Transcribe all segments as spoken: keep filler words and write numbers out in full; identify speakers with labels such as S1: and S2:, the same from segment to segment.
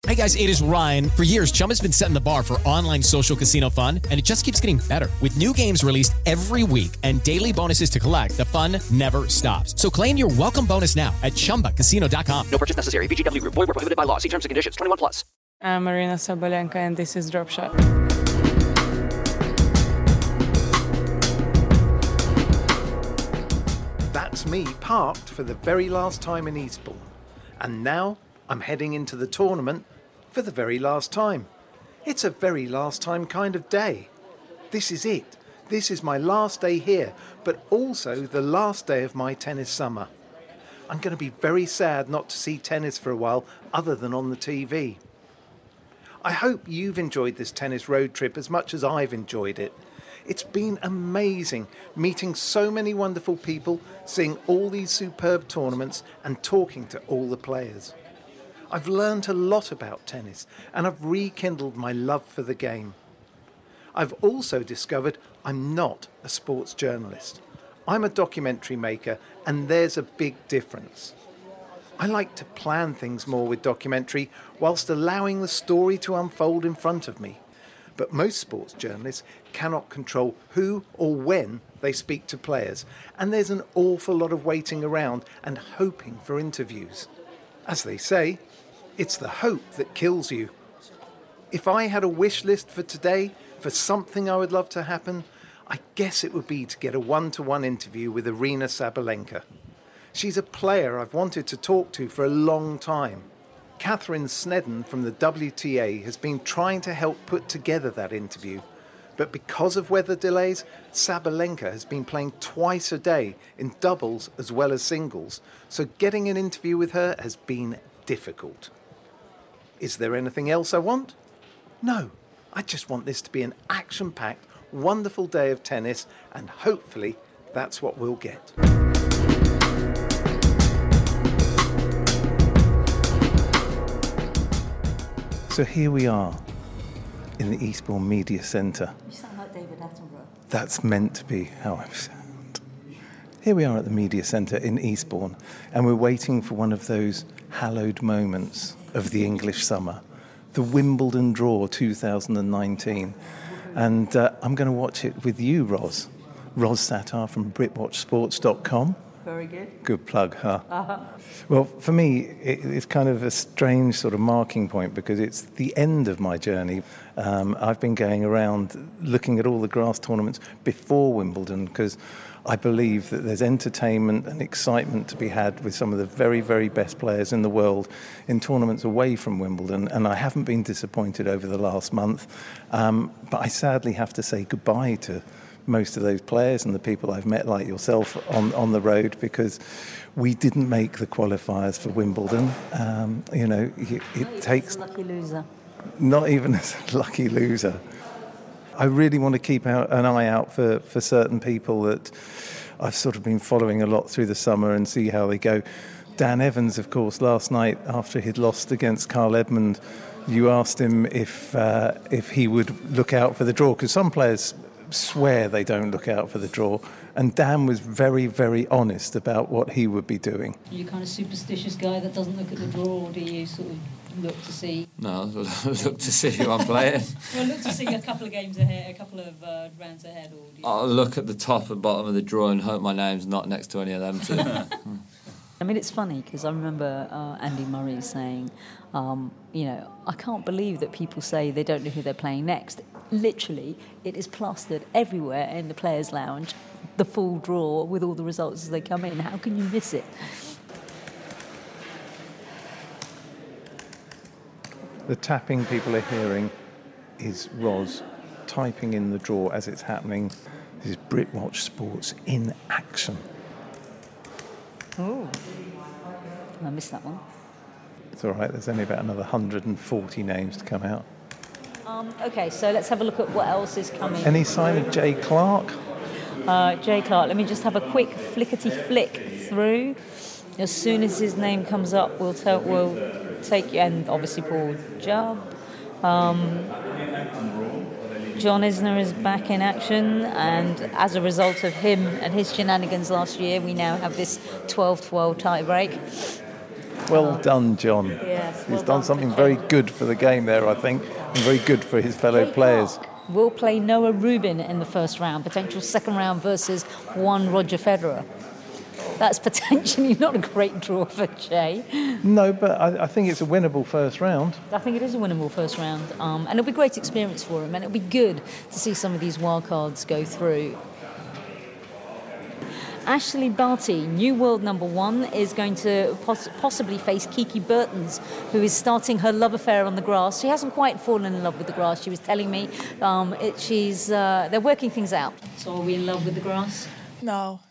S1: Hey guys, it is Ryan. For years, Chumba's been setting the bar for online social casino fun, and it just keeps getting better. With new games released every week and daily bonuses to collect, the fun never stops. So claim your welcome bonus now at chumba casino dot com.
S2: No purchase necessary. V G W Group. Void where prohibited by law. See terms and conditions. twenty-one plus.
S3: I'm Marina Sabalenka, and this is Drop Shot.
S4: That's me parked for the very last time in Eastbourne. And now I'm heading into the tournament for the very last time. It's a very last time kind of day. This is it. This is my last day here, but also the last day of my tennis summer. I'm going to be very sad not to see tennis for a while other than on the T V. I hope you've enjoyed this tennis road trip as much as I've enjoyed it. It's been amazing meeting so many wonderful people, seeing all these superb tournaments and talking to all the players. I've learned a lot about tennis and I've rekindled my love for the game. I've also discovered I'm not a sports journalist. I'm a documentary maker, and there's a big difference. I like to plan things more with documentary whilst allowing the story to unfold in front of me. But most sports journalists cannot control who or when they speak to players, and there's an awful lot of waiting around and hoping for interviews. As they say, it's the hope that kills you. If I had a wish list for today, for something I would love to happen, I guess it would be to get a one-to-one interview with Aryna Sabalenka. She's a player I've wanted to talk to for a long time. Catherine Snedden from the W T A has been trying to help put together that interview. But because of weather delays, Sabalenka has been playing twice a day in doubles as well as singles, so getting an interview with her has been difficult. Is there anything else I want? No, I just want this to be an action-packed, wonderful day of tennis, and hopefully that's what we'll get. So here we are in the Eastbourne Media Centre.
S5: You sound like David Attenborough.
S4: That's meant to be how I sound. Here we are at the Media Centre in Eastbourne, and we're waiting for one of those hallowed moments of the English summer, the Wimbledon Draw two thousand nineteen. And uh, I'm going to watch it with you, Ros. Ros Satar from Brit Watch Sports dot com.
S5: Very good.
S4: Good plug, huh?
S5: Uh-huh.
S4: Well, for me, it, it's kind of a strange sort of marking point because it's the end of my journey. Um, I've been going around looking at all the grass tournaments before Wimbledon because I believe that there's entertainment and excitement to be had with some of the very, very best players in the world in tournaments away from Wimbledon, and I haven't been disappointed over the last month. Um, but I sadly have to say goodbye to most of those players and the people I've met, like yourself, on, on the road, because we didn't make the qualifiers for Wimbledon. Um, you know, it, it
S5: Not
S4: takes...
S5: even as a lucky loser.
S4: Not even as a lucky loser. I really want to keep out, an eye out for, for certain people that I've sort of been following a lot through the summer and see how they go. Dan Evans, of course, last night after he'd lost against Carl Edmund, you asked him if uh, if he would look out for the draw, because some players swear they don't look out for the draw, and Dan was very, very honest about what he would be doing.
S6: Are you kind of superstitious guy that doesn't look at the draw, or do you sort of look to see?
S7: No, look to see who I'm playing.
S6: Well, look to see a couple of games ahead, a couple of uh, rounds ahead, or do you...
S7: I'll look at the top and bottom of the draw and hope my name's not next to any of them two.
S5: I mean, it's funny because I remember uh, Andy Murray saying, um, you know, I can't believe that people say they don't know who they're playing next. Literally, it is plastered everywhere in the players' lounge, the full draw with all the results as they come in. How can you miss it?
S4: The tapping people are hearing is Ros typing in the draw as it's happening. This is Brit Watch Sports in action.
S5: Oh, I missed that one.
S4: It's all right, there's only about another one hundred forty names to come out.
S5: Um, okay, so let's have a look at what else is coming.
S4: Any sign of Jay Clark?
S5: Uh, Jay Clark, let me just have a quick flickety-flick through. As soon as his name comes up, we'll, tell, we'll take you, and obviously Paul Jubb. Um, John Isner is back in action, and as a result of him and his shenanigans last year, we now have this twelve twelve tie break.
S4: Well done, John.
S5: Yes,
S4: He's
S5: well
S4: done
S5: done
S4: something
S5: for
S4: very
S5: Jay.
S4: good for the game there, I think, and very good for his fellow
S5: Jay
S4: players.
S5: Clark will play Noah Rubin in the first round, potential second round versus one Roger Federer. That's potentially not a great draw for Jay.
S4: No, but I, I think it's a winnable first round.
S5: I think it is a winnable first round, um, and it'll be a great experience for him, and it'll be good to see some of these wild cards go through. Ashleigh Barty, new world number one, is going to poss- possibly face Kiki Bertens, who is starting her love affair on the grass. She hasn't quite fallen in love with the grass, she was telling me. Um, it, she's uh, they're working things out.
S6: So are we in love with the grass?
S3: No.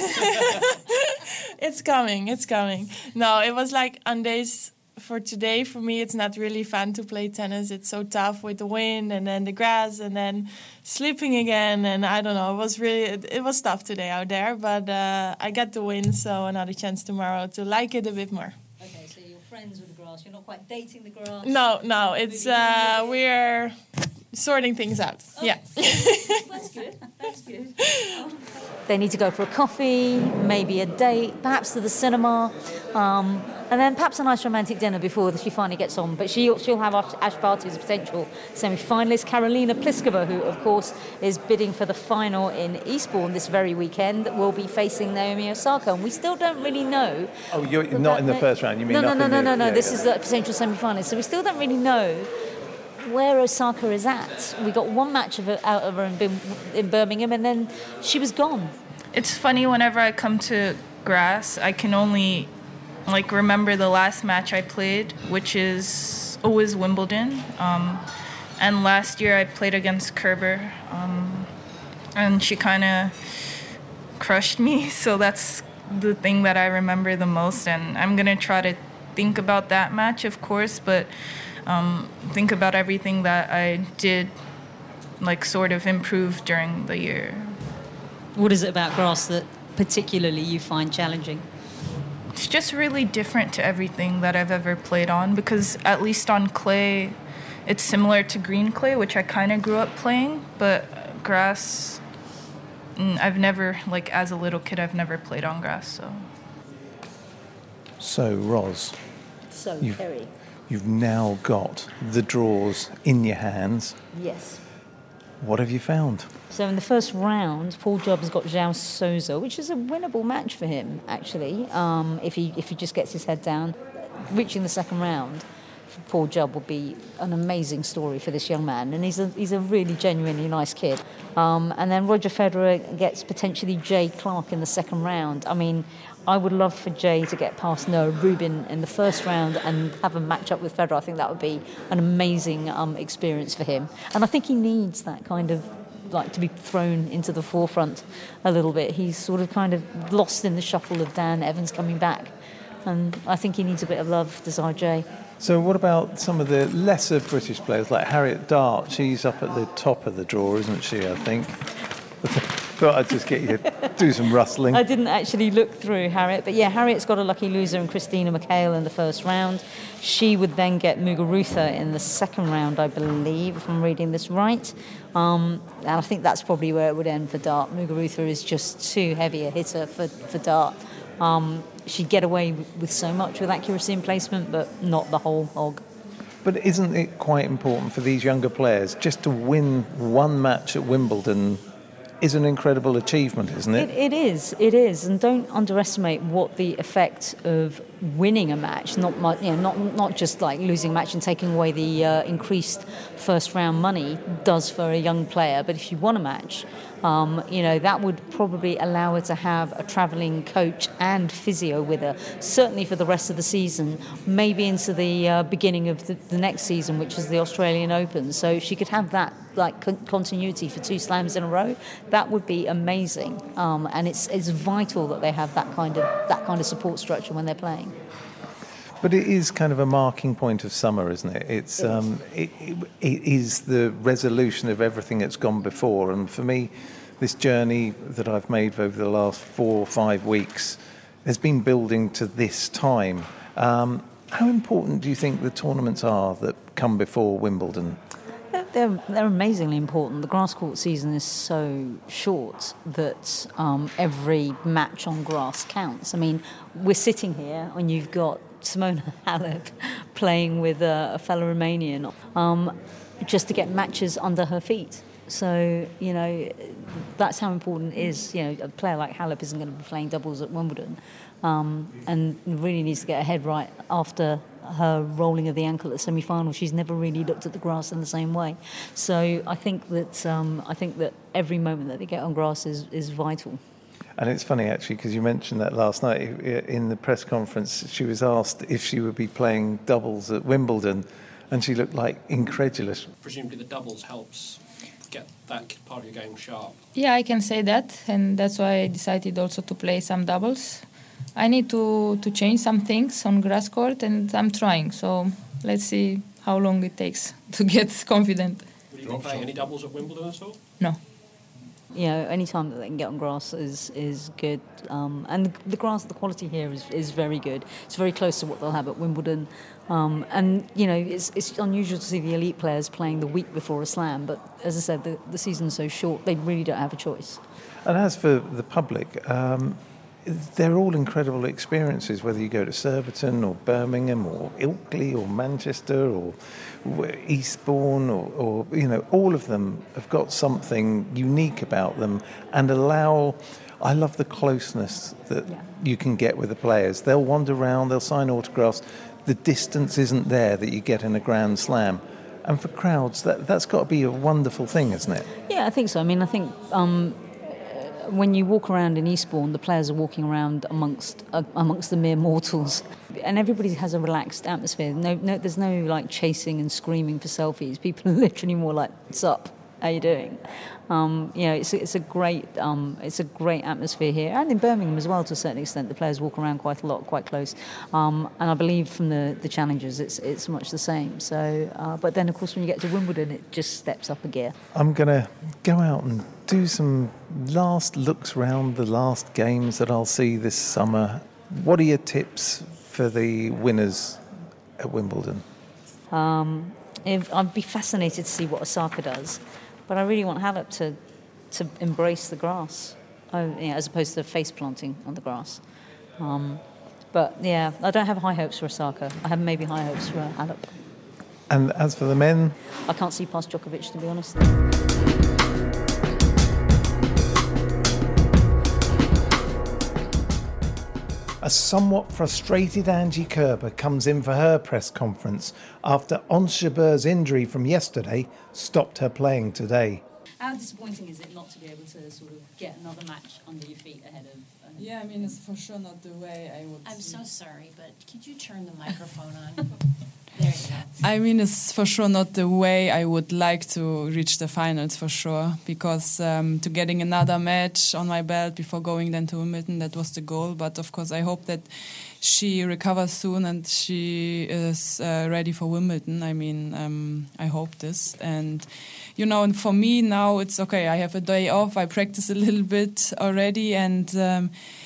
S3: It's coming, it's coming. No, it was like on days for today, for me, it's not really fun to play tennis. It's so tough with the wind and then the grass and then sleeping again. And I don't know, it was really, it, it was tough today out there. But uh, I got the win, so another chance tomorrow to like it a bit more.
S6: Okay, so you're friends with the grass. You're not quite dating the grass.
S3: No, no, it's, uh, we're sorting things out.
S6: Oh,
S3: Yeah.
S6: That's good, that's good.
S5: They need to go for a coffee, maybe a date, perhaps to the cinema, um, and then perhaps a nice romantic dinner before she finally gets on. But she'll, she'll have Ash, Ash Barty's potential semi-finalist, Karolina Pliskova, who, of course, is bidding for the final in Eastbourne this very weekend, will be facing Naomi Osaka. And we still don't really know.
S4: Oh, you're not in the first round, you mean
S5: No, no,
S4: up
S5: no,
S4: in
S5: no,
S4: the-
S5: no, no.
S4: yeah,
S5: This
S4: yeah.
S5: is the potential semi-finalist. So we still don't really know where Osaka is at. We got one match of her, out of her in, Bir- in Birmingham, and then she was gone.
S8: It's funny, whenever I come to grass, I can only like remember the last match I played, which is always Wimbledon. Um, and last year I played against Kerber, um, and she kind of crushed me. So that's the thing that I remember the most. And I'm gonna try to think about that match, of course, but um, think about everything that I did, like sort of improve during the year.
S6: What is it about grass that particularly you find challenging?
S8: It's just really different to everything that I've ever played on, because at least on clay, it's similar to green clay, which I kind of grew up playing, but grass, mm, I've never, like as a little kid, I've never played on grass, so.
S4: So, Ros,
S5: So,
S4: You've-
S5: Kerry.
S4: you've now got the draws in your hands.
S5: Yes.
S4: What have you found?
S5: So in the first round, Paul Jobs got João Sousa, which is a winnable match for him, actually, um, if he if he just gets his head down. Reaching the second round for Paul Job would be an amazing story for this young man, and he's a he's a really genuinely nice kid. Um, and then Roger Federer gets potentially Jay Clark in the second round. I mean, I would love for Jay to get past Noah Rubin in the first round and have a match up with Federer. I think that would be an amazing um, experience for him. And I think he needs that kind of, like, to be thrown into the forefront a little bit. He's sort of kind of lost in the shuffle of Dan Evans coming back. And I think he needs a bit of love, Desire Jay.
S4: So what about some of the lesser British players, like Harriet Dart? She's up at the top of the draw, isn't she, I think? Thought I'd just get you to do some rustling.
S5: I didn't actually look through Harriet, but yeah, Harriet's got a lucky loser in Christina McHale in the first round. She would then get Muguruza in the second round, I believe, if I'm reading this right. Um, and I think that's probably where it would end for Dart. Muguruza is just too heavy a hitter for, for Dart. Um, she'd get away with so much with accuracy and placement, but not the whole hog.
S4: But isn't it quite important for these younger players just to win one match at Wimbledon is an incredible achievement, isn't it?
S5: It, it is, it is, and don't underestimate what the effect of winning a match, not much, you know, not not just like losing a match and taking away the uh, increased first round money does for a young player. But if you won a match, um, you know, that would probably allow her to have a travelling coach and physio with her, certainly for the rest of the season, maybe into the uh, beginning of the, the next season, which is the Australian Open. So she could have that like con- continuity for two slams in a row. That would be amazing, um, and it's it's vital that they have that kind of that kind of support structure when they're playing.
S4: But it is kind of a marking point of summer, isn't it? It's um, it, it, it is the resolution of everything that's gone before, and for me, this journey that I've made over the last four or five weeks has been building to this time. Um, how important do you think the tournaments are that come before Wimbledon?
S5: They're, they're amazingly important. The grass court season is so short that um, every match on grass counts. I mean, we're sitting here and you've got Simona Halep playing with a, a fellow Romanian um, just to get matches under her feet. So, you know, that's how important it is. You know, a player like Halep isn't going to be playing doubles at Wimbledon um, and really needs to get her head right after her rolling of the ankle at the semi-final. She's never really looked at the grass in the same way. So I think that um, I think that every moment that they get on grass is, is vital.
S4: And it's funny, actually, because you mentioned that last night in the press conference. She was asked if she would be playing doubles at Wimbledon, and she looked like incredulous.
S9: Presumably the doubles helps get that part of your game sharp.
S8: Yeah, I can say that, and that's why I decided also to play some doubles. I need to, to change some things on grass court, and I'm trying. So let's see how long it takes to get confident.
S9: Will you be playing any doubles at Wimbledon at all?
S8: No.
S5: You know, any time that they can get on grass is is good. Um, and the, the grass, the quality here is, is very good. It's very close to what they'll have at Wimbledon. Um, and, you know, it's it's unusual to see the elite players playing the week before a slam. But as I said, the, the season's so short, they really don't have a choice.
S4: And as for the public, um, they're all incredible experiences, whether you go to Surbiton or Birmingham or Ilkley or Manchester or Eastbourne or, or, you know, all of them have got something unique about them and allow... I love the closeness that yeah. you can get with the players. They'll wander around, they'll sign autographs. The distance isn't there that you get in a Grand Slam. And for crowds, that, that's got to be a wonderful thing, isn't it?
S5: Yeah, I think so. I mean, I think... Um, when you walk around in Eastbourne, the players are walking around amongst uh, amongst the mere mortals, and everybody has a relaxed atmosphere. No, no, there's no like chasing and screaming for selfies. People are literally more like, "What's up? How you doing?" Um, you know, it's a, it's a great um, it's a great atmosphere here, and in Birmingham as well to a certain extent. The players walk around quite a lot, quite close, um, and I believe from the, the challengers, it's it's much the same. So, uh, but then of course when you get to Wimbledon, it just steps up a gear.
S4: I'm gonna go out and do some last looks round the last games that I'll see this summer. What are your tips for the winners at Wimbledon?
S5: Um, if, I'd be fascinated to see what Osaka does, but I really want Halep to to embrace the grass, oh, yeah, as opposed to face planting on the grass. Um, but yeah, I don't have high hopes for Osaka. I have maybe high hopes for Halep.
S4: And as for the men?
S5: I can't see past Djokovic, to be honest.
S4: A somewhat frustrated Angie Kerber comes in for her press conference after Ons Jabeur's injury from yesterday stopped her playing today.
S6: How disappointing is it not to be able to sort of get another match under your feet ahead of... Uh,
S10: yeah, I mean, it's for sure not the way I would...
S11: I'm see. so sorry, but could you turn the microphone on? There you go.
S10: I mean, it's for sure not the way I would like to reach the finals, for sure, because um, to getting another match on my belt before going then to Wimbledon, that was the goal. But of course, I hope that she recovers soon and she is uh, ready for Wimbledon. I mean, um, I hope this. And, you know, and for me now, it's okay. I have a day off. I practice a little bit already, and um,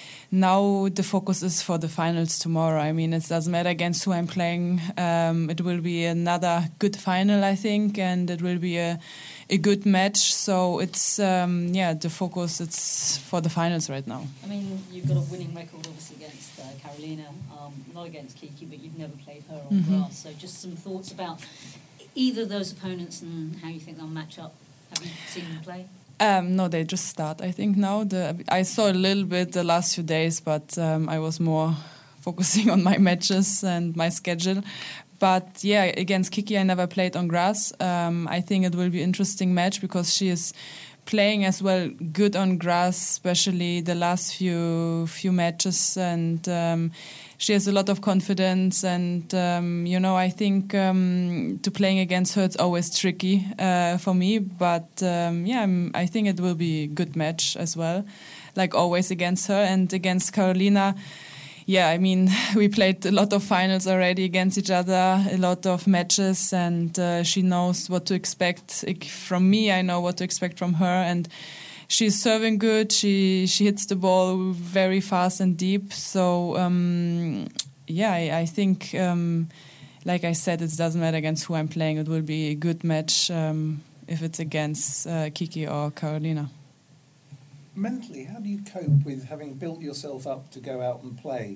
S10: now the focus is for the finals tomorrow. I mean, it doesn't matter against who I'm playing. Um, it will be another good final, I think, and it will be a, a good match. So it's, um, yeah, the focus, it's for the finals right now.
S6: I mean, you've got a winning record, obviously, against uh, Karolina, um, not against Kiki, but you've never played her on mm-hmm. grass. So just some thoughts about either of those opponents and how you think they'll match up. Have you seen them play?
S10: Um, no, they just start, I think, now. The, I saw a little bit the last few days, but um, I was more focusing on my matches and my schedule. But, yeah, against Kiki, I never played on grass. Um, I think it will be an interesting match because she is playing as well good on grass, especially the last few few matches. And um, she has a lot of confidence. And, um, you know, I think um, to playing against her, it's always tricky uh, for me. But, um, yeah, I'm, I think it will be a good match as well, like always against her. And against Karolina, yeah, I mean, we played a lot of finals already against each other, a lot of matches, and uh, she knows what to expect from me. I know what to expect from her, and she's serving good. She she hits the ball very fast and deep. So, um, yeah, I, I think, um, like I said, it doesn't matter against who I'm playing. It will be a good match um, if it's against uh, Kiki or Karolina.
S4: Mentally, how do you cope with having built yourself up to go out and play?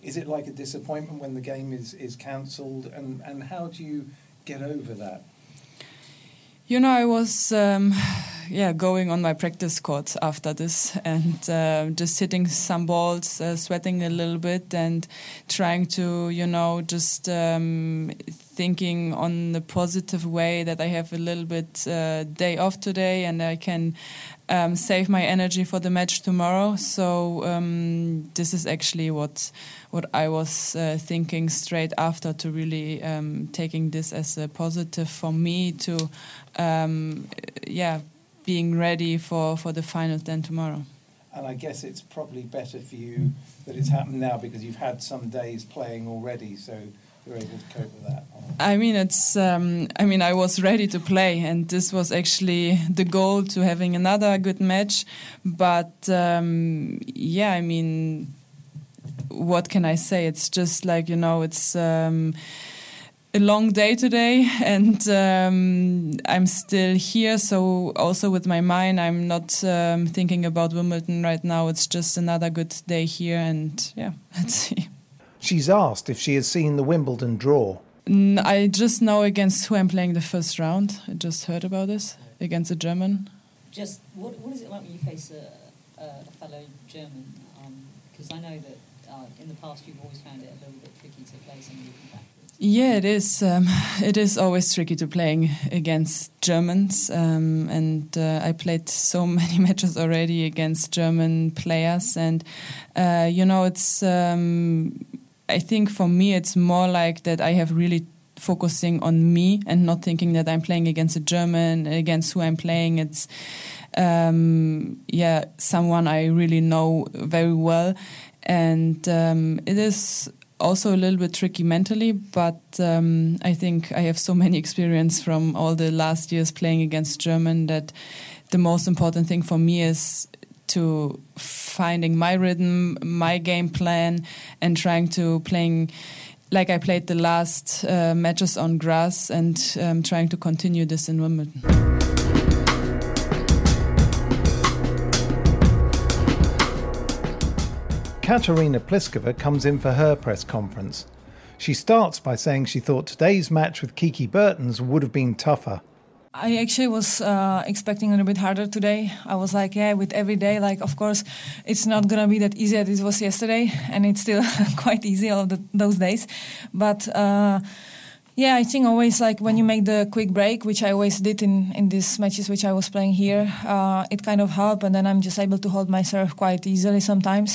S4: is it like a disappointment when the game is, is cancelled? And, and how do you get over that?
S10: You know, I was, um, yeah, going on my practice court after this and uh, just hitting some balls, uh, sweating a little bit and trying to, you know, just um, thinking on the positive way that I have a little bit uh, day off today and I can um, save my energy for the match tomorrow. So um, this is actually what what I was uh, thinking straight after, to really um, taking this as a positive for me to, um, yeah, being ready for, for the final then tomorrow.
S4: And I guess it's probably better for you that it's happened now because you've had some days playing already, so you're able to cope with that.
S10: I mean, it's. Um, I mean, I was ready to play, and this was actually the goal, to having another good match. But um, yeah, I mean, what can I say? It's just like, you know, it's um, a long day today, and um, I'm still here. So also with my mind, I'm not um, thinking about Wimbledon right now. It's just another good day here, and yeah, let's see.
S4: She's asked if she has seen the Wimbledon draw.
S10: I just know against who I'm playing the first round. I just heard about this, against a German.
S6: Just what what is it like when you face a, a fellow German? Because um, I know that uh, in the past you've always found it a little bit tricky to play somebody from backwards.
S10: Yeah, it is. Um, it is always tricky to playing against Germans, um, and uh, I played so many matches already against German players, and uh, you know, it's. Um, I think for me it's more like that I have really focusing on me and not thinking that I'm playing against a German, against who I'm playing. It's um, yeah, someone I really know very well, and um, it is also a little bit tricky mentally, but um, I think I have so many experience from all the last years playing against German that the most important thing for me is to finding my rhythm, my game plan, and trying to playing like I played the last uh, matches on grass, and um, trying to continue this in Wimbledon.
S4: Katerina Pliskova comes in for her press conference. She starts by saying she thought today's match with Kiki Bertens would have been tougher.
S12: I actually was uh, expecting a little bit harder today. I was like, yeah, with every day, like, of course, it's not going to be that easy as it was yesterday, and it's still quite easy all of the, those days. But, uh, yeah, I think always, like, when you make the quick break, which I always did in, in these matches which I was playing here, uh, it kind of helped, and then I'm just able to hold my serve quite easily sometimes.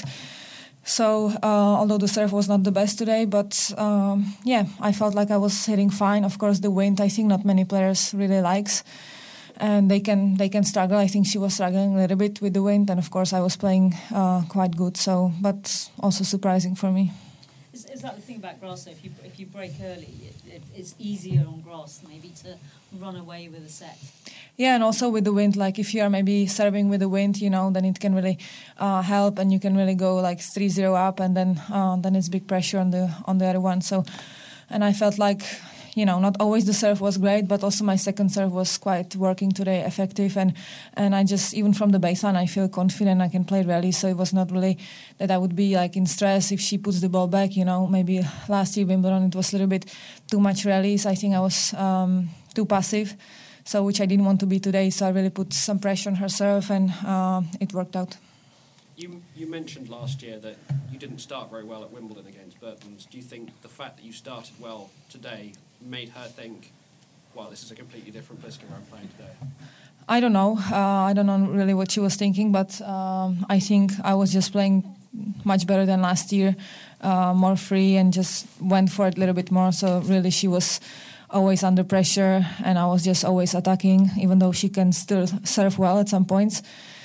S12: So, uh, although the serve was not the best today, but um, yeah, I felt like I was hitting fine. Of course, the wind, I think not many players really likes, and they can they can struggle. I think she was struggling a little bit with the wind, and of course, I was playing uh, quite good. So, but also surprising for me.
S6: Is, is that the thing about grass? Though, if you if you break early, it, it, it's easier on grass maybe to run away with a set.
S12: Yeah, and also with the wind, like if you are maybe serving with the wind, you know, then it can really uh, help, and you can really go like three zero up, and then uh, then it's big pressure on the on the other one. So, and I felt like, you know, not always the serve was great, but also my second serve was quite working today, effective, and and I just, even from the baseline, I feel confident I can play rally. So it was not really that I would be like in stress if she puts the ball back. You know, maybe last year Wimbledon it was a little bit too much rallies. I think I was um, too passive. So, which I didn't want to be today, so I really put some pressure on her serve, and uh, it worked out.
S9: You you mentioned last year that you didn't start very well at Wimbledon against Bertens. Do you think the fact that you started well today made her think, well, this is a completely different Pliskova I'm playing today?
S12: I don't know. Uh, I don't know really what she was thinking, but um, I think I was just playing much better than last year, uh, more free, and just went for it a little bit more. So really she was always under pressure, and I was just always attacking, even though she can still serve well at some points.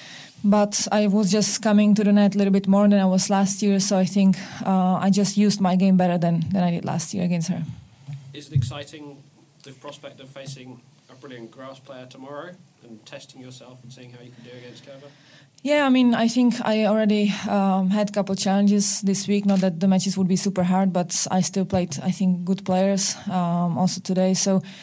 S12: But I was just coming to the net a little bit more than I was last year, so I think uh, I just used my game better than, than I did last year against her.
S9: Is it exciting, the prospect of facing a brilliant grass player tomorrow and testing yourself and seeing how you can do against Kerber?
S12: Yeah, I mean, I think I already um, had a couple of challenges this week. Not that the matches would be super hard, but I still played, I think, good players um, also today. So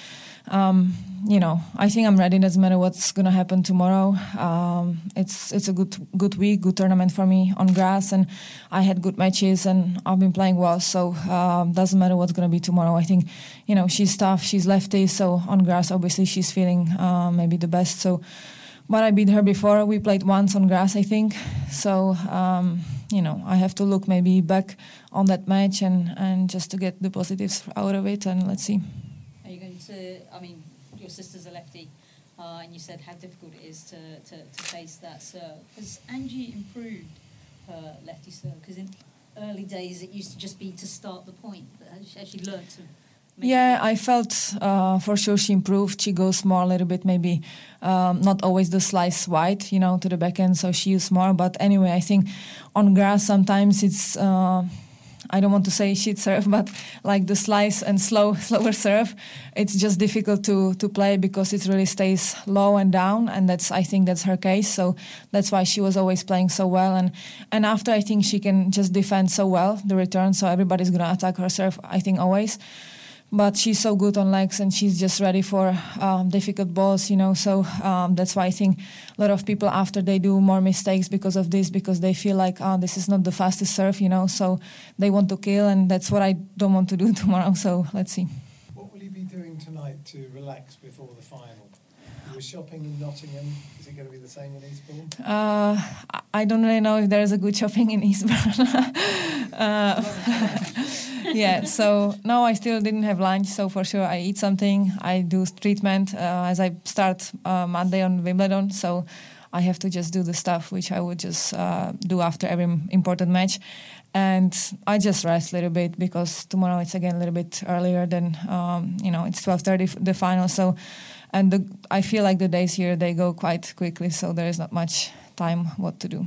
S12: Um, you know, I think I'm ready. Doesn't matter what's gonna happen tomorrow. Um, it's it's a good good week, good tournament for me on grass, and I had good matches, and I've been playing well. So um, doesn't matter what's gonna be tomorrow. I think, you know, she's tough. She's lefty, so on grass, obviously, she's feeling uh, maybe the best. So, but I beat her before. We played once on grass, I think. So um, you know, I have to look maybe back on that match and and just to get the positives out of it, and let's see.
S6: Are you going to? I mean, your sister's a lefty, uh, and you said how difficult it is to, to, to face that serve. Has Angie improved her lefty serve? Because in early days it used to just be to start the point. But has she actually learned to? Make
S12: Yeah, I felt uh, for sure she improved. She goes more a little bit, maybe um, not always the slice wide, you know, to the backhand. So she used more. But anyway, I think on grass sometimes it's. Uh, I don't want to say shit serve, but like the slice and slow, slower serve, it's just difficult to to play because it really stays low and down, and that's I think that's her case. So that's why she was always playing so well. And and after I think she can just defend so well the return, so everybody's gonna attack her serve. I think always. But she's so good on legs, and she's just ready for um, difficult balls, you know. So um, that's why I think a lot of people after they do more mistakes because of this, because they feel like, oh, this is not the fastest serve, you know. So they want to kill, and that's what I don't want to do tomorrow. So let's see.
S4: What will you be doing tonight to relax before the final? You were shopping in Nottingham. Is it going to be the same in Eastbourne?
S12: Uh, I don't really know if there's a good shopping in Eastbourne. uh, yeah, so no, I still didn't have lunch, so for sure I eat something. I do treatment uh, as I start uh, Monday on Wimbledon, so I have to just do the stuff which I would just uh, do after every important match. And I just rest a little bit because tomorrow it's again a little bit earlier than, um, you know, it's twelve thirty the final. So, and the, I feel like the days here, they go quite quickly, so there is not much time what to do.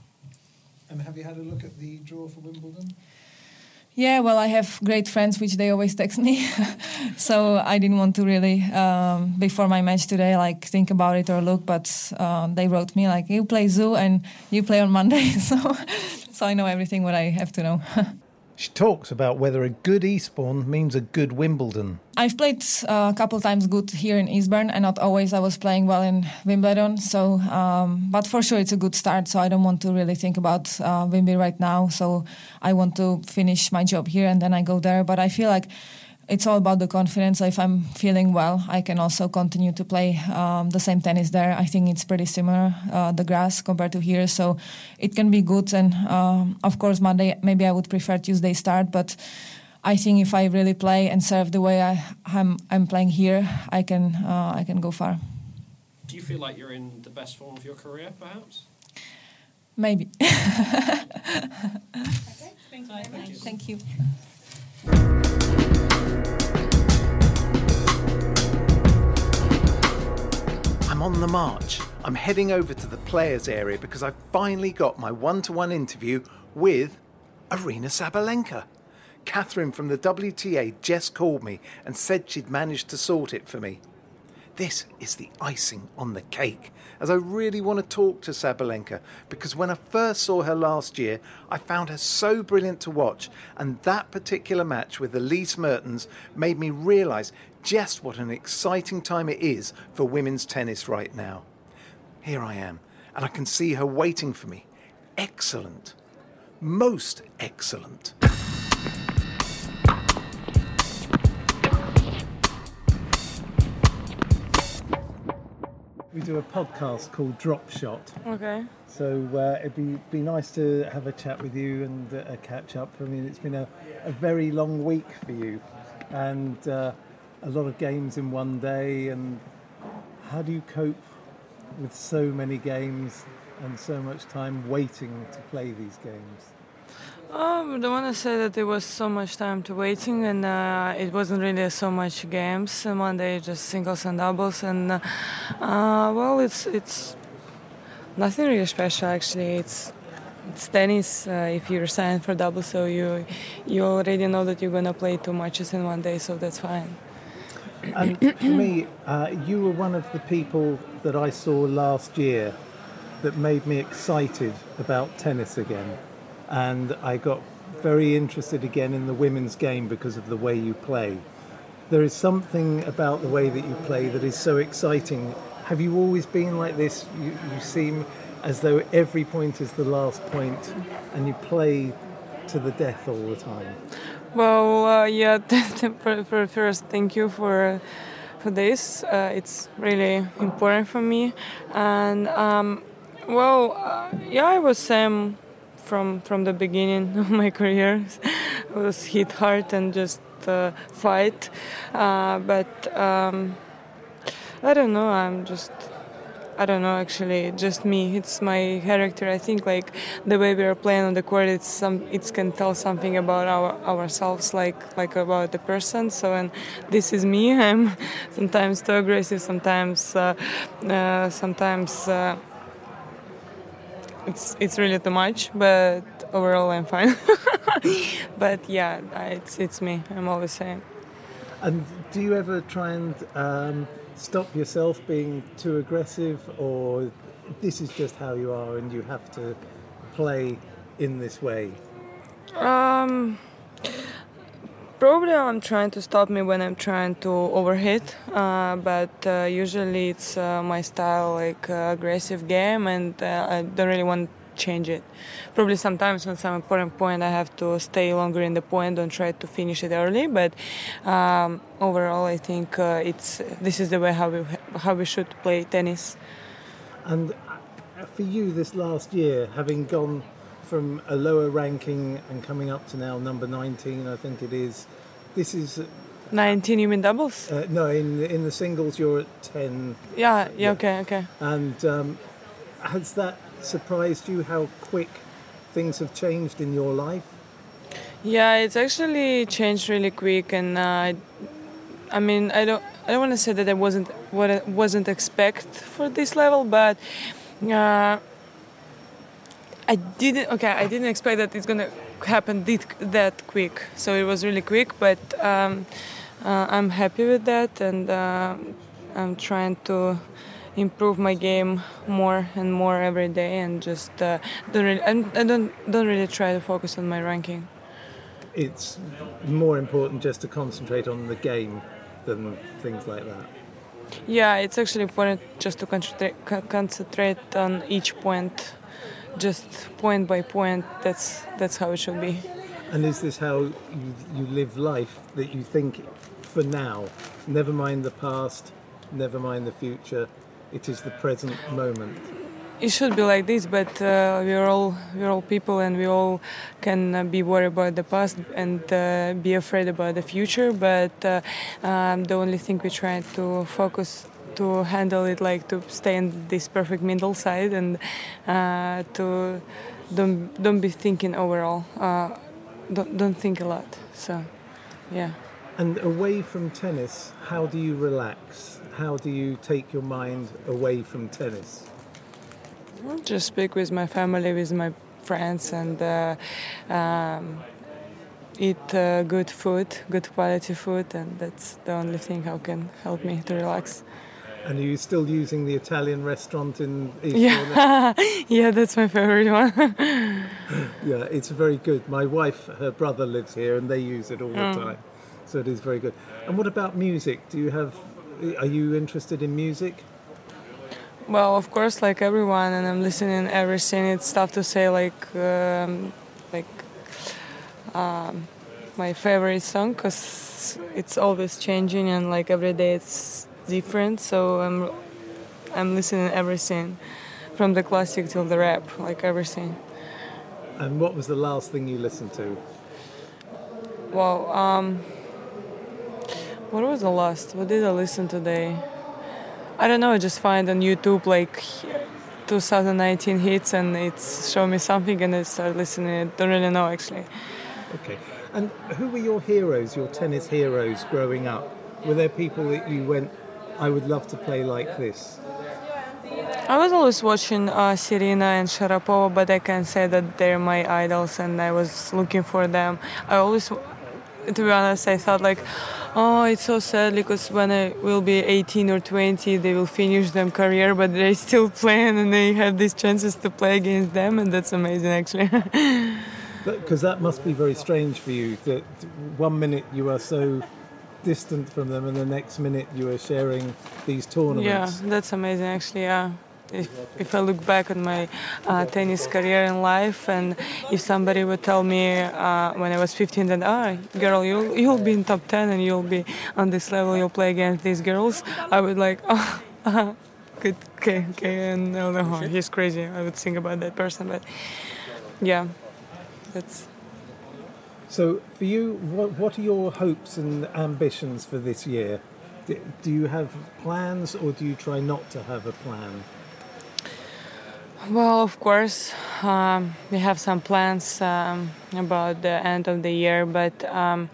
S4: And have you had a look at the draw for Wimbledon?
S12: Yeah, well, I have great friends, which they always text me. So I didn't want to really, um, before my match today, like think about it or look, but uh, they wrote me like, you play Zoo and you play on Monday. so so I know everything what I have to know.
S4: She talks about whether a good Eastbourne means a good Wimbledon.
S12: I've played uh, a couple times good here in Eastbourne, and not always I was playing well in Wimbledon. So, um, but for sure it's a good start. So I don't want to really think about uh, Wimby right now. So I want to finish my job here and then I go there. But I feel like it's all about the confidence. If I'm feeling well, I can also continue to play um, the same tennis there. I think it's pretty similar, uh, the grass compared to here. So it can be good. And um, of course, Monday, maybe I would prefer Tuesday start. But I think if I really play and serve the way I, I'm, I'm playing here, I can, uh, I can go far.
S9: Do you feel like you're in the best form of your career, perhaps?
S12: Maybe.
S3: Okay, thank you very much.
S12: Thank you.
S4: I'm on the march. I'm heading over to the players area because I've finally got my one-to-one interview with Aryna Sabalenka. Catherine from the W T A just called me and said she'd managed to sort it for me. This is the icing on the cake, as I really want to talk to Sabalenka because when I first saw her last year, I found her so brilliant to watch, and that particular match with Elise Mertens made me realise just what an exciting time it is for women's tennis right now. Here I am, and I can see her waiting for me. Excellent. Most excellent. We do a podcast called Drop Shot.
S13: Okay.
S4: So uh, it'd be be nice to have a chat with you and uh, catch up. I mean, it's been a, a very long week for you, and uh, a lot of games in one day. And how do you cope with so many games and so much time waiting to play these games?
S13: Um, I don't want to say that there was so much time to waiting, and uh, it wasn't really so much games. And one day just singles and doubles, and uh, uh, well, it's it's nothing really special actually. It's it's tennis. Uh, if you're signed for doubles, so you you already know that you're gonna play two matches in one day, so that's fine.
S4: And for me, uh, you were one of the people that I saw last year that made me excited about tennis again. And I got very interested again in the women's game because of the way you play. there is something about the way that you play that is so exciting. Have you always been like this? You, you seem as though every point is the last point and you play to the death all the time.
S13: Well, uh, yeah, for, for first, thank you for for this. Uh, it's really important for me. And, um, well, uh, yeah, I was same from, from the beginning of my career. I was hit hard and just uh, fight. Uh, but um, I don't know, I'm just... I don't know, actually, just me. It's my character. I think, like, the way we are playing on the court, it's some, it can tell something about our ourselves, like, like about the person. So, and this is me. I'm sometimes too aggressive. Sometimes, uh, uh, sometimes uh, it's it's really too much. But overall, I'm fine. But yeah, it's it's me. I'm always saying.
S4: And do you ever try and um, stop yourself being too aggressive, or this is just how you are and you have to play in this way?
S13: Um, probably I'm trying to stop me when I'm trying to overhit, uh, but uh, usually it's uh, my style, like uh, aggressive game, and uh, I don't really want to change it. Probably sometimes on some important point I have to stay longer in the point, don't try to finish it early, but um, overall I think uh, it's this is the way how we how we should play tennis.
S4: And for you this last year, having gone from a lower ranking and coming up to now number nineteen, I think it is, this is...
S13: nineteen, you mean doubles?
S4: Uh, no, in, in the singles you're at ten.
S13: Yeah, yeah, yeah. okay, okay.
S4: And um, has that surprised you how quick things have changed in your life?
S13: Yeah, it's actually changed really quick, and uh, I mean, I don't, I don't want to say that I wasn't what I wasn't expect for this level, but uh, I didn't. Okay, I didn't expect that it's gonna happen that quick. So it was really quick, but um, uh, I'm happy with that, and uh, I'm trying to improve my game more and more every day, and just uh, don't really, I don't don't really try to focus on my ranking.
S4: It's more important just to concentrate on the game than things like that.
S13: Yeah, it's actually important just to concentrate concentrate on each point, just point by point. That's that's how it should be.
S4: And is this how you, you live life, that you think for now, never mind the past, never mind the future, it is the present moment?
S13: It should be like this, but uh, we're all we're all people, and we all can uh, be worried about the past and uh, be afraid about the future. But uh, um, the only thing we try to focus to handle it, like to stay in this perfect middle side, and uh, to don't don't be thinking overall. Uh, don't don't think a lot. So, yeah.
S4: And away from tennis, how do you relax? How do you take your mind away from tennis?
S13: Just speak with my family, with my friends, and uh, um, eat uh, good food, good quality food, and that's the only thing how can help me to relax.
S4: And are you still using the Italian restaurant in East
S13: Yeah, yeah, that's my favorite one.
S4: Yeah, it's very good. My wife, her brother lives here, and they use it all the
S13: Mm.
S4: time, so it is very good. And what about music? Do you have? Are you interested in music?
S13: Well, of course, like everyone, and I'm listening everything. It's tough to say, like, um, like um, my favorite song, because it's always changing, and like every day it's different. So I'm, I'm listening everything, from the classic till the rap, like everything.
S4: And what was the last thing you listened to?
S13: Well, um, what was the last? What did I listen today? I don't know, I just find on YouTube like two thousand nineteen hits, and it's show me something, and I start listening. I don't really know actually.
S4: Okay. And who were your heroes, your tennis heroes growing up? Were there people that you went, I would love to play like this?
S13: I was always watching uh, Serena and Sharapova, but I can't say that they're my idols, and I was looking for them. I always, to be honest, I thought like, oh, it's so sad because when I will be eighteen or twenty, they will finish their career, but they still playing, and they have these chances to play against them, and that's amazing actually.
S4: Because that must be very strange for you, that one minute you are so distant from them, and the next minute you were sharing these tournaments.
S13: Yeah, that's amazing, actually. Yeah. If, if I look back at my uh, tennis career in life, and if somebody would tell me uh, when I was fifteen that, oh, girl, you'll, you'll be in top ten and you'll be on this level, you'll play against these girls, I would like, oh, uh, good, okay, okay, and I don't know, oh, he's crazy. I would think about that person, but yeah, that's...
S4: So for you, what, what are your hopes and ambitions for this year? Do, do you have plans, or do you try not to have a plan?
S13: Well, of course, um, we have some plans um, about the end of the year, but um,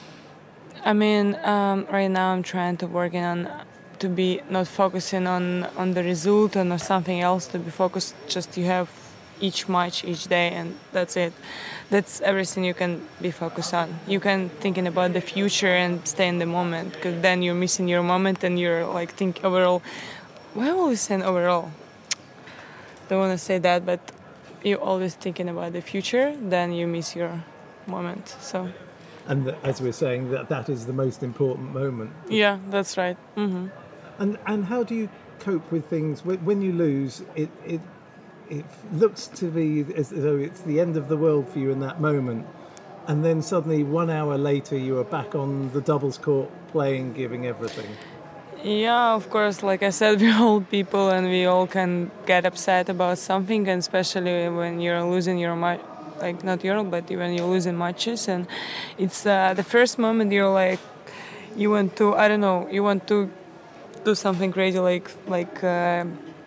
S13: I mean, um, right now I'm trying to work on to be not focusing on, on the result and or something else, to be focused just you have each match each day, and that's it. That's everything you can be focused on. You can thinking about the future and stay in the moment, because then you're missing your moment and you're like think overall. Why am I always saying overall? Don't want to say that, but you're always thinking about the future, then you miss your moment. So,
S4: and the, as we're saying, that that is the most important moment.
S13: Yeah, that's right. Mm-hmm.
S4: And and how do you cope with things when, when you lose? It it it looks to be as though it's the end of the world for you in that moment, and then suddenly one hour later you are back on the doubles court playing, giving everything.
S13: Yeah, of course, like I said, we're all people and we all can get upset about something, and especially when you're losing your match, like not your, but when you're losing matches. And it's uh, the first moment you're like, you want to, I don't know, you want to do something crazy like, like uh,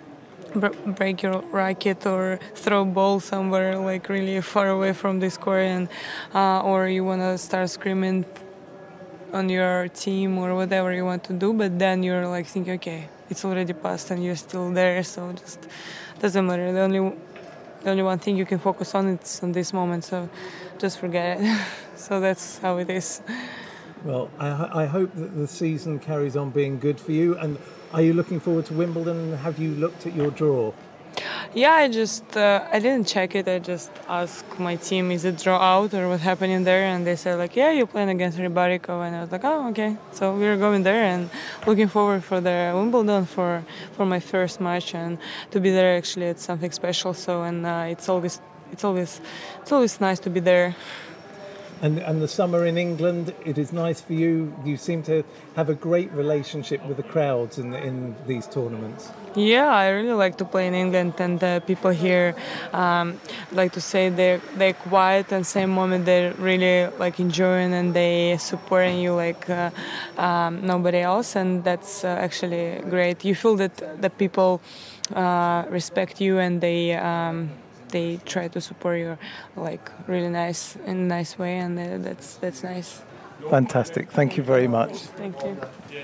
S13: break your racket or throw a ball somewhere like really far away from the score, and, uh, or you want to start screaming on your team or whatever you want to do, but then you're like thinking, okay, it's already past and you're still there, so just doesn't matter. The only the only one thing you can focus on is on this moment, so just forget it. So that's how it is.
S4: Well, I, I hope that the season carries on being good for you. And are you looking forward to Wimbledon? Have you looked at your draw?
S13: Yeah, I just, uh, I didn't check it. I just asked my team, is it draw out or what happened in there? And they said, like, yeah, you're playing against Rybakina. And I was like, oh, okay. So we're going there and looking forward for the Wimbledon for, for my first match. And to be there, actually, it's something special. So, and uh, it's always, it's always, it's always nice to be there.
S4: And, and the summer in England, it is nice for you. You seem to have a great relationship with the crowds in, in these tournaments.
S13: Yeah, I really like to play in England, and the people here um, like to say they're, they're quiet, and same moment they're really like enjoying and they supporting you like uh, um, nobody else, and that's uh, actually great. You feel that the people uh, respect you and they um, they try to support you like really nice in a nice way, and uh, that's that's nice.
S4: Fantastic. Thank you very much.
S13: Thank you.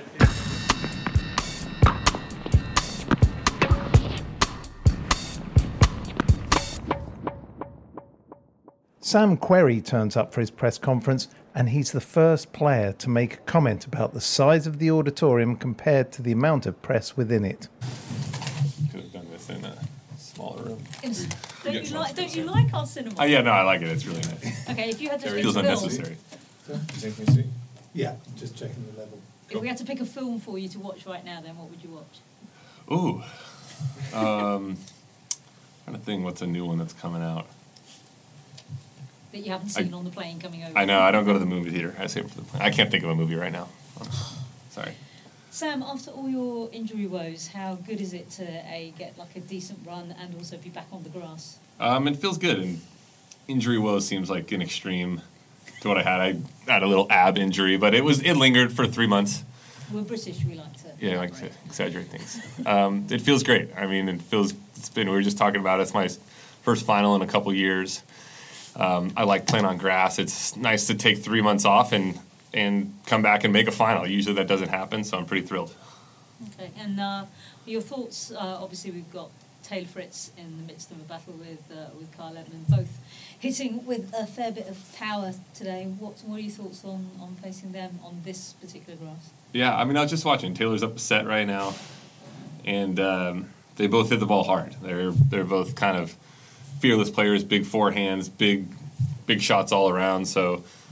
S4: Sam Querrey turns up for his press conference, and he's the first player to make a comment about the size of the auditorium compared to the amount of press within it.
S14: Could have done this in a smaller room.
S6: Don't you, like, don't you like our cinema?
S14: Oh, yeah, no, I like it. It's really nice.
S6: Okay, if you had to
S14: It
S6: pick
S14: feels
S6: a film,
S14: unnecessary.
S4: Yeah, just checking the level.
S6: if we had to pick a film for you to watch right now, then what would you watch?
S14: Ooh. Um, trying to think what's a new one that's coming out.
S6: That you haven't seen
S14: I,
S6: on the plane coming over?
S14: I know, I don't go to the movie theater. I save it for the plane. I can't think of a movie right now. Sorry.
S6: Sam, after all your injury woes, how good is it to a get like a decent run and also be back on the grass?
S14: Um, it feels good, and injury woe seems like an extreme to what I had. I had a little ab injury, but it was it lingered for three months.
S6: We're British, we like to.
S14: Yeah, like to exaggerate things. Um, it feels great. I mean, it feels. It's been. We were just talking about it. It's my first final in a couple years. Um, I like playing on grass. It's nice to take three months off and and come back and make a final. Usually that doesn't happen, so I'm pretty thrilled.
S6: Okay, and uh, your thoughts? Uh, obviously, we've got Taylor Fritz in the midst of a battle with uh, with Kyle Edmund, both hitting with a fair bit of power today. What what are your thoughts on, on facing them on this particular grass?
S14: Yeah, I mean, I was just watching. Taylor's up a set right now, and um, they both hit the ball hard. They're they're both kind of fearless players, big forehands, big big shots all around. So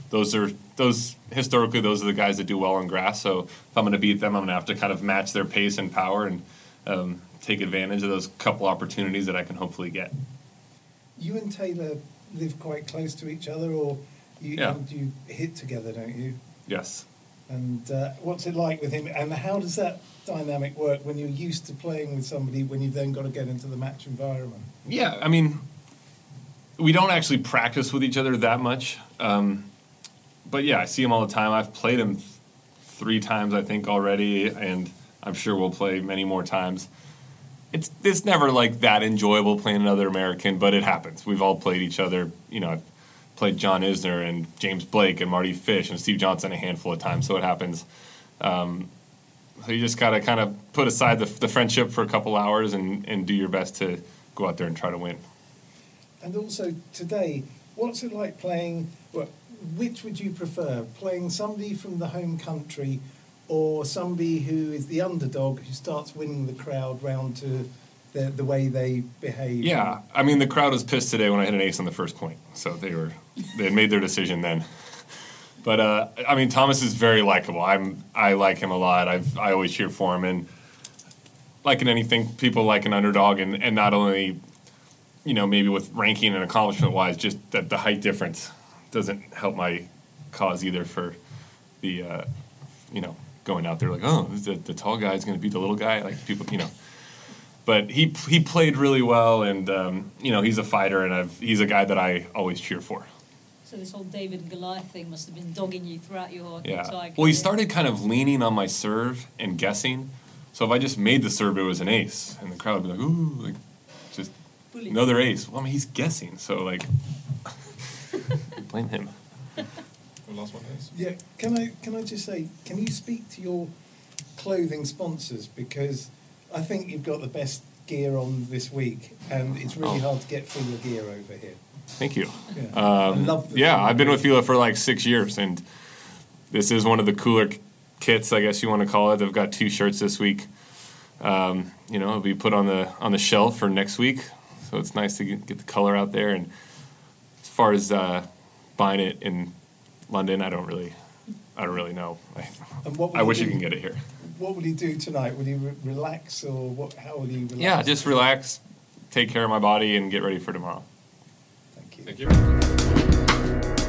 S14: those are those historically those are the guys that do well on grass. So if I'm going to beat them, I'm going to have to kind of match their pace and power and um, take advantage of those couple opportunities that I can hopefully get.
S4: You and Taylor live quite close to each other, or you,
S14: Yeah.
S4: and you hit together, don't you?
S14: Yes.
S4: And uh, what's it like with him? And how does that dynamic work when you're used to playing with somebody when you've then got to get into the match environment?
S14: Yeah, I mean, we don't actually practice with each other that much. Um, but yeah, I see him all the time. I've played him th- three times, I think, already, and I'm sure we'll play many more times. It's it's never like that enjoyable playing another American, but it happens. We've all played each other. You know, I've played John Isner and James Blake and Marty Fish and Steve Johnson a handful of times, so it happens. Um, so you just gotta kind of put aside the, the friendship for a couple hours and, and do your best to go out there and try to win.
S4: And also today, what's it like playing? Well, which would you prefer, playing somebody from the home country, or somebody who is the underdog who starts winning the crowd round to the the way they behave?
S14: Yeah, I mean the crowd was pissed today when I hit an ace on the first point, so they were they had made their decision then. But uh, I mean Thomas is very likable. I'm I like him a lot. I've I always cheer for him, and like in anything, people like an underdog, and, and not only you know maybe with ranking and accomplishment wise, just that the height difference doesn't help my cause either for the uh, you know. going out there like, oh, the, the tall guy is going to beat the little guy, like people, you know. But he he played really well, and um, you know he's a fighter, and I've, he's a guy that I always cheer for.
S6: So this whole David and Goliath thing must have been dogging you throughout your
S14: Yeah.
S6: entire
S14: Well, he
S6: career.
S14: started kind of leaning on my serve and guessing. So if I just made the serve, it was an ace, and the crowd would be like, ooh, like just
S6: Bully.
S14: another ace. Well, I mean, he's guessing, so like, blame him.
S15: The last one is.
S4: Yeah, can I can I just say, can you speak to your clothing sponsors, because I think you've got the best gear on this week, and it's really
S14: Oh.
S4: hard to get Fila gear over here.
S14: Thank you.
S4: Yeah.
S14: Um,
S4: I love the
S14: yeah,
S4: Fila
S14: I've been
S4: gear.
S14: with Fila for like six years, and this is one of the cooler k- kits, I guess you want to call it. They've got two shirts this week. Um, you know, it'll be put on the on the shelf for next week, so it's nice to get, get the color out there. And as far as uh, buying it in London, I don't really, I don't really know. I,
S4: And what will
S14: I
S4: you
S14: wish you
S4: do-
S14: can get it here.
S4: What will you do tonight? Will you re- relax, or what? How will you relax?
S14: Yeah, just relax, take care of my body, and get ready for tomorrow.
S4: Thank you.
S15: Thank you.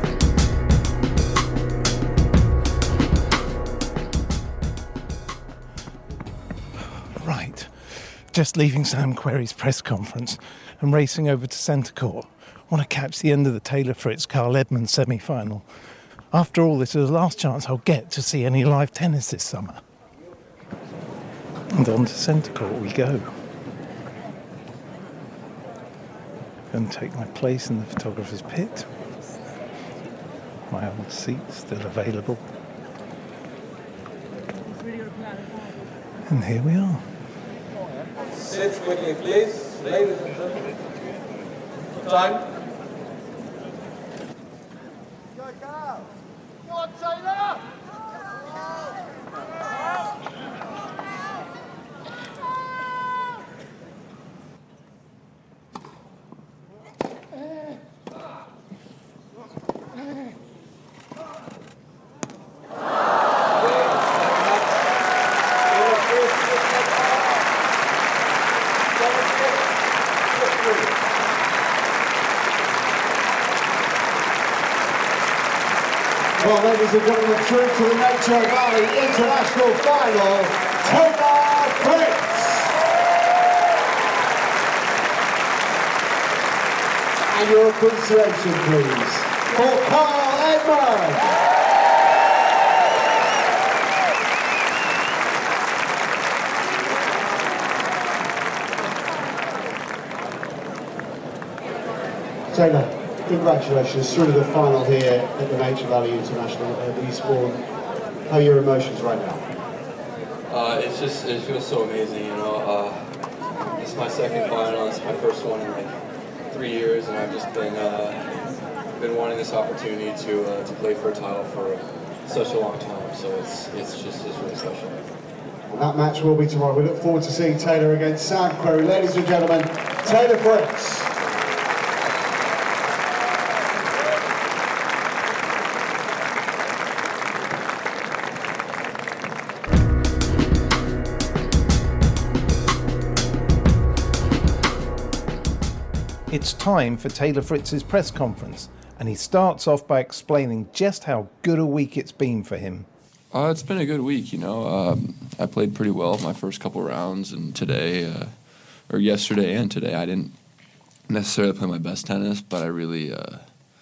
S4: Right. Just leaving Sam Querrey's press conference and racing over to centre court. Want to catch the end of the Taylor Fritz Carl Edmonds semi-final. After all, this is the last chance I'll get to see any live tennis this summer. And on to centre court we go. Going to take my place in the photographer's pit. My old seat still available. And here we are.
S16: Sit quickly, please, ladies and gentlemen. Time.
S17: Well, ladies and gentlemen, through to the Nature Valley International Final, Taylor Fritz. And your appreciation, please, for Carl Edmonds. Taylor, congratulations through to the final here at the Nature Valley International at Eastbourne. How are your emotions right now?
S18: Uh, it's just, it feels so amazing, you know. Uh, it's my second final, it's my first one in like three years, and I've just been uh, been wanting this opportunity to uh, to play for a title for such a long time. So it's it's just it's really special.
S17: And that match will be tomorrow. We look forward to seeing Taylor against Sam Querrey. Ladies and gentlemen, Taylor Fritz.
S4: It's time for Taylor Fritz's press conference, and he starts off by explaining just how good a week it's been for him.
S19: Uh, it's been a good week, you know. Um, I played pretty well my first couple rounds, and today, uh, or yesterday and today, I didn't necessarily play my best tennis, but I really uh,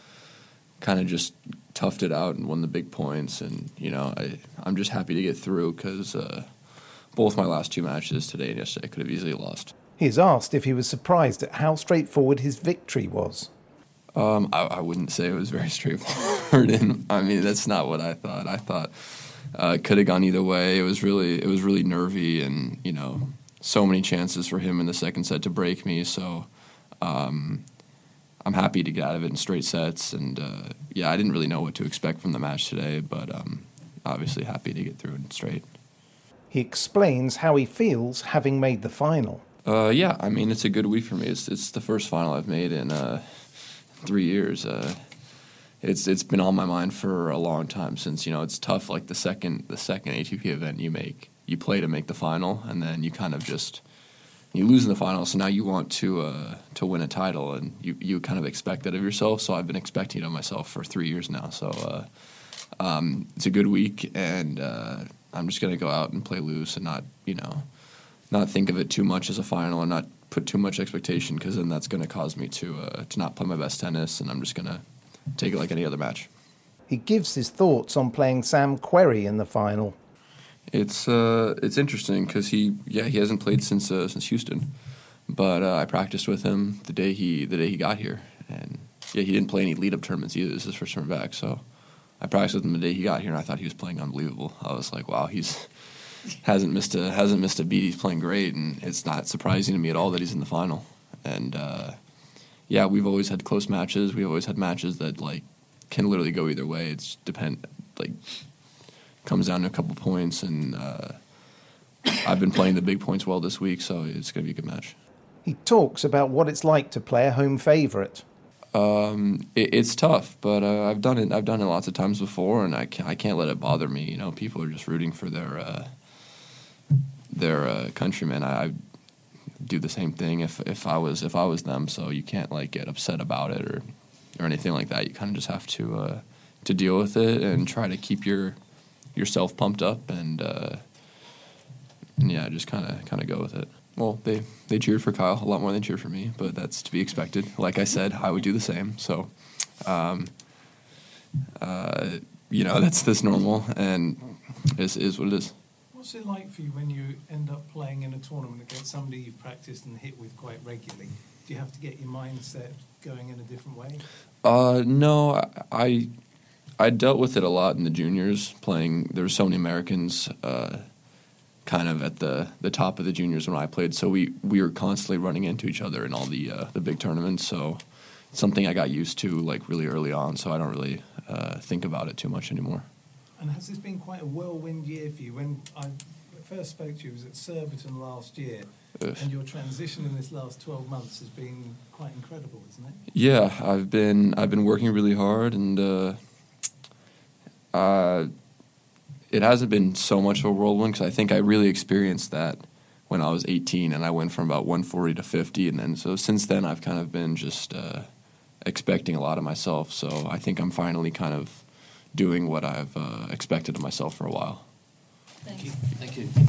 S19: kind of just toughed it out and won the big points. And, you know, I, I'm just happy to get through because uh, both my last two matches, today and yesterday, I could have easily lost.
S4: He is asked if he was surprised at how straightforward his victory was.
S19: Um, I, I wouldn't say it was very straightforward. And, I mean, that's not what I thought. I thought... Uh, it could have gone either way. It was really, it was really nervy, and you know, so many chances for him in the second set to break me. So, um, I'm happy to get out of it in straight sets. And uh, yeah, I didn't really know what to expect from the match today, but um, obviously happy to get through it straight.
S4: He explains how he feels having made the final.
S19: Uh, yeah, I mean, it's a good week for me. It's it's the first final I've made in uh, three years. Uh, It's it's been on my mind for a long time since, you know, it's tough, like the second the second A T P event you make, you play to make the final, and then you kind of just, you lose in the final, so now you want to uh, to win a title, and you, you kind of expect that of yourself, so I've been expecting it of myself for three years now, so uh, um, it's a good week, and uh, I'm just going to go out and play loose and not, you know, not think of it too much as a final and not put too much expectation, because then that's going to cause me to uh, to not play my best tennis, and I'm just going to take it like any other match.
S4: He gives his thoughts on playing Sam Querrey in the final.
S19: It's uh, it's interesting because he yeah he hasn't played since uh, since Houston, but uh, I practiced with him the day he the day he got here, and yeah he didn't play any lead up tournaments either. This is his first time back, so I practiced with him the day he got here, and I thought he was playing unbelievable. I was like, wow, he's hasn't missed a hasn't missed a beat. He's playing great, and it's not surprising to me at all that he's in the final. And uh, yeah, we've always had close matches. We've always had matches that like can literally go either way. It's depend like comes down to a couple points, and uh, I've been playing the big points well this week, so it's going to be a good match.
S4: He talks about what it's like to play a home favourite.
S19: Um, it, it's tough, but uh, I've done it. I've done it lots of times before, and I can't, I can't let it bother me. You know, people are just rooting for their uh, their uh, countrymen. I, I do the same thing if if I was if I was them. So you can't like get upset about it or or anything like that. You kind of just have to uh, to deal with it and try to keep your yourself pumped up and, uh, and yeah, just kind of kind of go with it. Well, they they cheered for Kyle a lot more than they cheered for me, but that's to be expected. Like I said, I would do the same. So, um, uh, you know, that's that's normal and is is what it is.
S4: What's it like for you when you end up playing in a tournament against somebody you've practiced and hit with quite regularly? Do you have to get your mindset going in a different way?
S19: Uh, no, I I dealt with it a lot in the juniors. Playing, there were so many Americans, uh, kind of at the, the top of the juniors when I played. So we, we were constantly running into each other in all the uh, the big tournaments. So it's something I got used to like really early on. So I don't really uh, think about it too much anymore.
S4: And has this been quite a whirlwind year for you? When I first spoke to you, it was at Surbiton last year, Ugh. and your transition in this last twelve months has been quite incredible, isn't it?
S19: Yeah, I've been I've been working really hard, and uh, uh, it hasn't been so much of a whirlwind because I think I really experienced that when I was eighteen, and I went from about one forty to fifty, and then so since then I've kind of been just uh, expecting a lot of myself. So I think I'm finally kind of doing what I've uh, expected of myself for a while.
S9: Thank you. Thank you.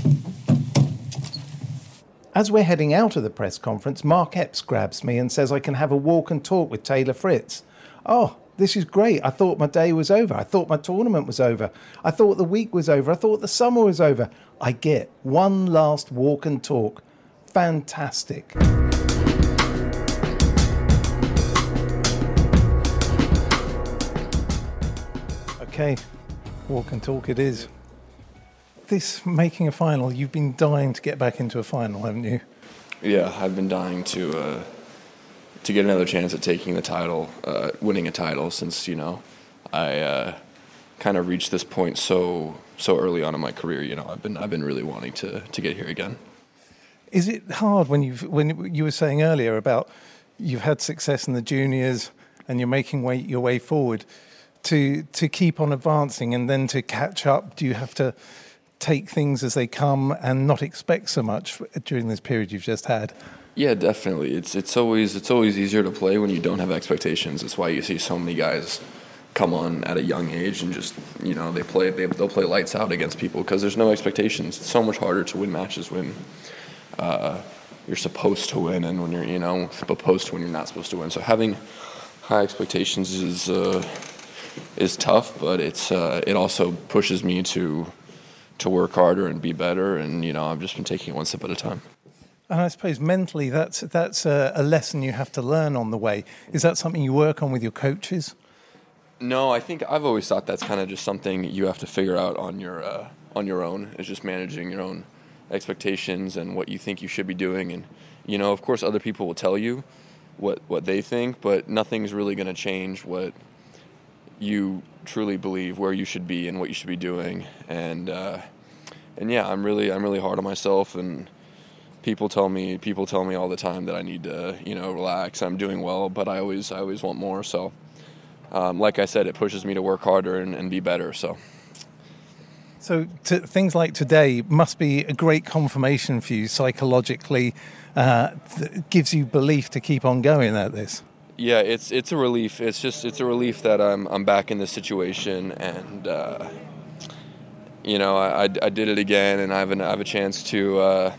S4: As we're heading out of the press conference, Mark Epps grabs me and says I can have a walk and talk with Taylor Fritz. Oh, this is great. I thought my day was over. I thought my tournament was over. I thought the week was over. I thought the summer was over. I get one last walk and talk. Fantastic. Okay, walk and talk it is. This making a final, you've been dying to get back into a final, haven't you?
S19: Yeah, I've been dying to uh, to get another chance at taking the title, uh, winning a title, since, you know, I uh, kind of reached this point so so early on in my career. You know, I've been I've been really wanting to to get here again.
S4: Is it hard when you've when you were saying earlier about you've had success in the juniors and you're making way, your way forward to to keep on advancing and then to catch up? Do you have to take things as they come and not expect so much during this period you've just had?
S19: Yeah, definitely. It's it's always it's always easier to play when you don't have expectations. That's why you see so many guys come on at a young age and just, you know, they play they they'll play lights out against people because there's no expectations. It's so much harder to win matches when uh, you're supposed to win and when you're, you know, opposed to when you're not supposed to win. So having high expectations is uh, is tough, but it's uh, it also pushes me to to work harder and be better. And you know, I've just been taking it one step at a time.
S4: And I suppose mentally, that's that's a, a lesson you have to learn on the way. Is that something you work on with your coaches?
S19: No, I think I've always thought that's kind of just something you have to figure out on your uh, on your own. Is just managing your own expectations and what you think you should be doing. And you know, of course, other people will tell you what what they think, but nothing's really going to change what you truly believe, where you should be and what you should be doing. And uh, and yeah, I'm really I'm really hard on myself. And People tell me, people tell me all the time that I need to, you know, relax. I'm doing well, but I always, I always want more. So, um, like I said, it pushes me to work harder and, and be better. So,
S4: so t- things like today must be a great confirmation for you psychologically. Uh, th- gives you belief to keep on going at this.
S19: Yeah, it's it's a relief. It's just it's a relief that I'm I'm back in this situation, and uh, you know, I, I I did it again, and I have an, I have a chance to. Uh,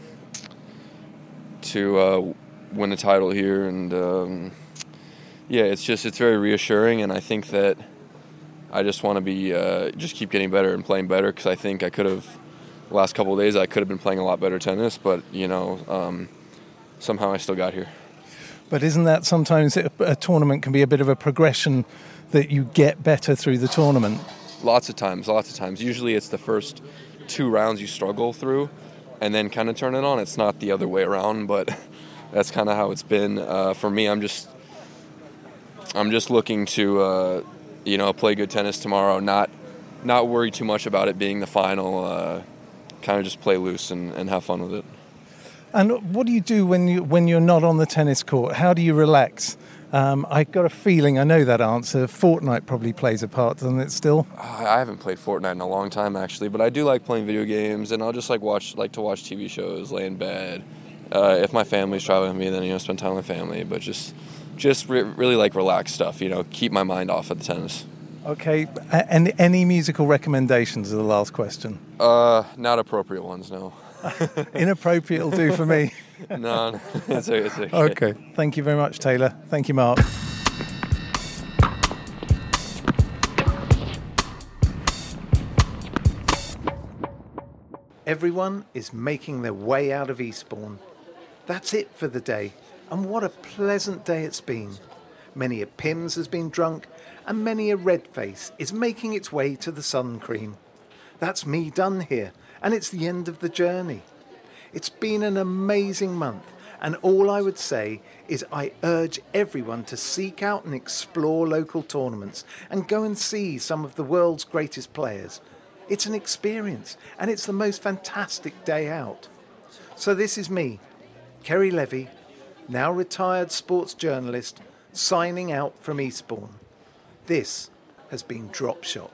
S19: to uh, win a title here, and um, yeah, it's just it's very reassuring, and I think that I just want to be uh, just keep getting better and playing better, because I think I could have the last couple of days I could have been playing a lot better tennis, but you know um, somehow I still got here.
S4: But isn't that sometimes a, a tournament can be a bit of a progression that you get better through the tournament?
S19: Lots of times, lots of times. Usually it's the first two rounds you struggle through, and then kind of turn it on. It's not the other way around, but that's kind of how it's been. Uh, for me, I'm just I'm just looking to, uh, you know, play good tennis tomorrow, not not worry too much about it being the final, uh, kind of just play loose and, and have fun with it.
S4: And what do you do when, you, when you're not on the tennis court? How do you relax? Um, I got a feeling, I know that answer, Fortnite probably plays a part, doesn't it still?
S19: I haven't played Fortnite in a long time, actually, but I do like playing video games, and I'll just like watch like to watch T V shows, lay in bed. Uh, if my family's traveling with me, then, you know, spend time with family, but just just re- really like relaxed stuff, you know, keep my mind off of the tennis.
S4: Okay, and any musical recommendations are the last question?
S19: Uh, not appropriate ones, no.
S4: Inappropriate will do for me.
S19: No, no, it's okay. It's okay.
S4: Okay, thank you very much, Taylor. Thank you, Mark. Everyone is making their way out of Eastbourne. That's it for the day, and what a pleasant day it's been. Many a Pimm's has been drunk, and many a red face is making its way to the sun cream. That's me done here, and it's the end of the journey. It's been an amazing month, and all I would say is I urge everyone to seek out and explore local tournaments and go and see some of the world's greatest players. It's an experience, and it's the most fantastic day out. So this is me, Kerry Levy, now retired sports journalist, signing out from Eastbourne. This has been Drop Shot.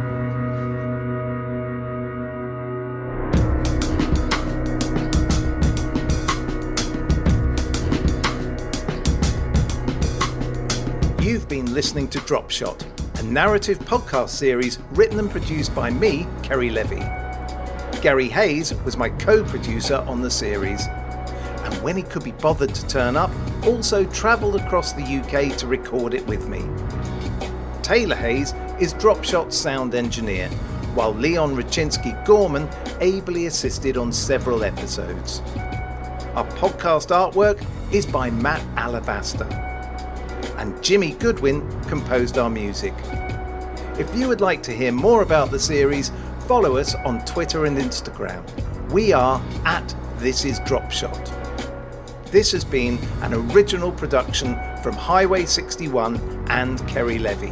S4: You've been listening to Drop Shot, a narrative podcast series written and produced by me, Kerry Levy. Gary Hayes was my co-producer on the series, and when he could be bothered to turn up, also travelled across the U K to record it with me. Taylor Hayes is Drop Shot's sound engineer, while Leon Raczynski-Gorman ably assisted on several episodes. Our podcast artwork is by Matt Alabaster, and Jimmy Goodwin composed our music. If you would like to hear more about the series, follow us on Twitter and Instagram. We are at This Is Drop Shot. This has been an original production from Highway sixty-one and Kerry Levy.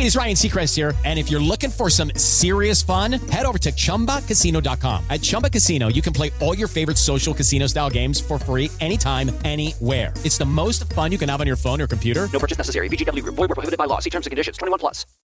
S1: Hey, it's Ryan Seacrest here. And if you're looking for some serious fun, head over to Chumba Casino dot com. At Chumba Casino, you can play all your favorite social casino-style games for free anytime, anywhere. It's the most fun you can have on your phone or computer.
S2: No purchase necessary. V G W Group. Void where prohibited by law. See terms and conditions. twenty-one plus.